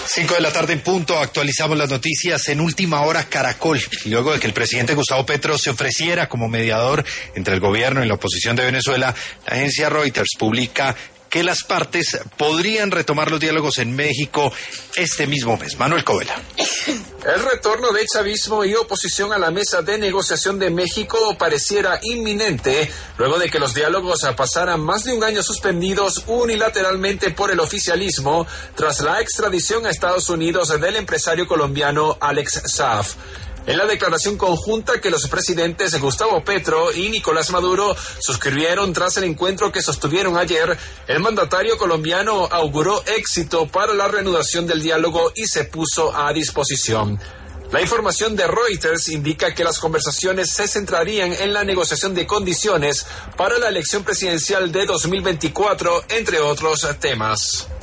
5 de la tarde en punto, actualizamos las noticias en Última Hora Caracol. Luego de que el presidente Gustavo Petro se ofreciera como mediador entre el gobierno y la oposición de Venezuela, la agencia Reuters publica que las partes podrían retomar los diálogos en México este mismo mes. Manuel Covela. El retorno de chavismo y oposición a la mesa de negociación de México pareciera inminente, luego de que los diálogos pasaran más de un año suspendidos unilateralmente por el oficialismo, tras la extradición a Estados Unidos del empresario colombiano Alex Saab. En la declaración conjunta que los presidentes Gustavo Petro y Nicolás Maduro suscribieron tras el encuentro que sostuvieron ayer, el mandatario colombiano auguró éxito para la reanudación del diálogo y se puso a disposición. La información de Reuters indica que las conversaciones se centrarían en la negociación de condiciones para la elección presidencial de 2024, entre otros temas.